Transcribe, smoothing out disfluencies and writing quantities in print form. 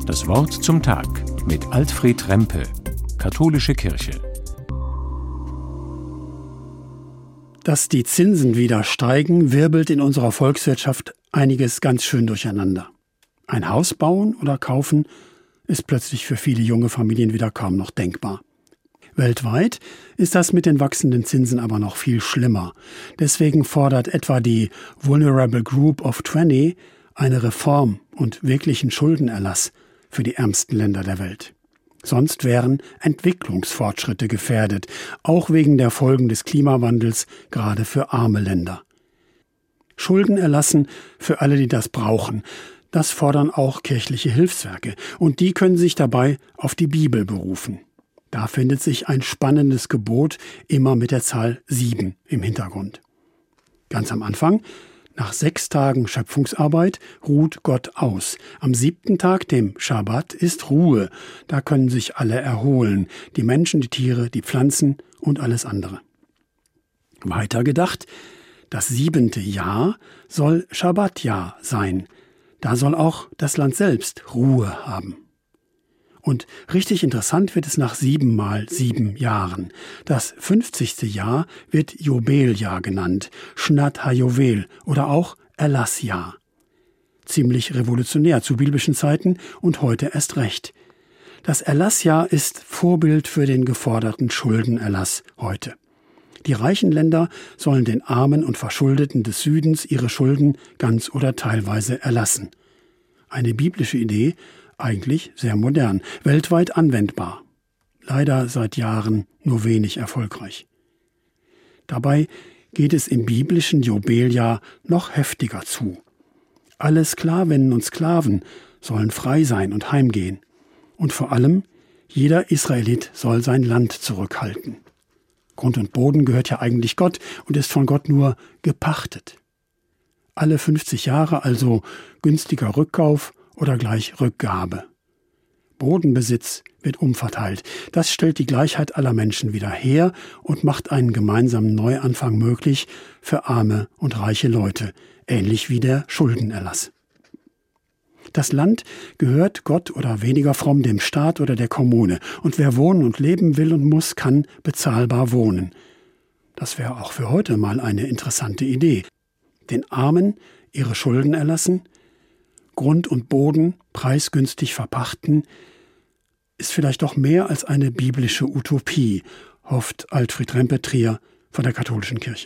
Das Wort zum Tag mit Alfred Rempe, Katholische Kirche. Dass die Zinsen wieder steigen, wirbelt in unserer Volkswirtschaft einiges ganz schön durcheinander. Ein Haus bauen oder kaufen ist plötzlich für viele junge Familien wieder kaum noch denkbar. Weltweit ist das mit den wachsenden Zinsen aber noch viel schlimmer. Deswegen fordert etwa die Vulnerable Group of 20 eine Reform und wirklichen Schuldenerlass für die ärmsten Länder der Welt. Sonst wären Entwicklungsfortschritte gefährdet, auch wegen der Folgen des Klimawandels, gerade für arme Länder. Schulden erlassen für alle, die das brauchen. Das fordern auch kirchliche Hilfswerke. Und die können sich dabei auf die Bibel berufen. Da findet sich ein spannendes Gebot, immer mit der Zahl 7 im Hintergrund. Ganz am Anfang: Nach 6 Tagen Schöpfungsarbeit ruht Gott aus. Am 7. Tag, dem Schabbat, ist Ruhe. Da können sich alle erholen. Die Menschen, die Tiere, die Pflanzen und alles andere. Weiter gedacht: Das 7. Jahr soll Schabbatjahr sein. Da soll auch das Land selbst Ruhe haben. Und richtig interessant wird es nach 7 mal 7 Jahren. Das 50. Jahr wird Jobeljahr genannt, Shnat HaYovel oder auch Erlassjahr. Ziemlich revolutionär zu biblischen Zeiten und heute erst recht. Das Erlassjahr ist Vorbild für den geforderten Schuldenerlass heute. Die reichen Länder sollen den Armen und Verschuldeten des Südens ihre Schulden ganz oder teilweise erlassen. Eine biblische Idee, eigentlich sehr modern, weltweit anwendbar. Leider seit Jahren nur wenig erfolgreich. Dabei geht es im biblischen Jobeljahr noch heftiger zu. Alle Sklavinnen und Sklaven sollen frei sein und heimgehen. Und vor allem, jeder Israelit soll sein Land zurückhalten. Grund und Boden gehört ja eigentlich Gott und ist von Gott nur gepachtet. Alle 50 Jahre also günstiger Rückkauf oder gleich Rückgabe. Bodenbesitz wird umverteilt. Das stellt die Gleichheit aller Menschen wieder her und macht einen gemeinsamen Neuanfang möglich für arme und reiche Leute, ähnlich wie der Schuldenerlass. Das Land gehört Gott oder weniger fromm dem Staat oder der Kommune. Und wer wohnen und leben will und muss, kann bezahlbar wohnen. Das wäre auch für heute mal eine interessante Idee. Den Armen ihre Schulden erlassen, Grund und Boden preisgünstig verpachten, ist vielleicht doch mehr als eine biblische Utopie, hofft Alfred Rempe Trier von der Katholischen Kirche.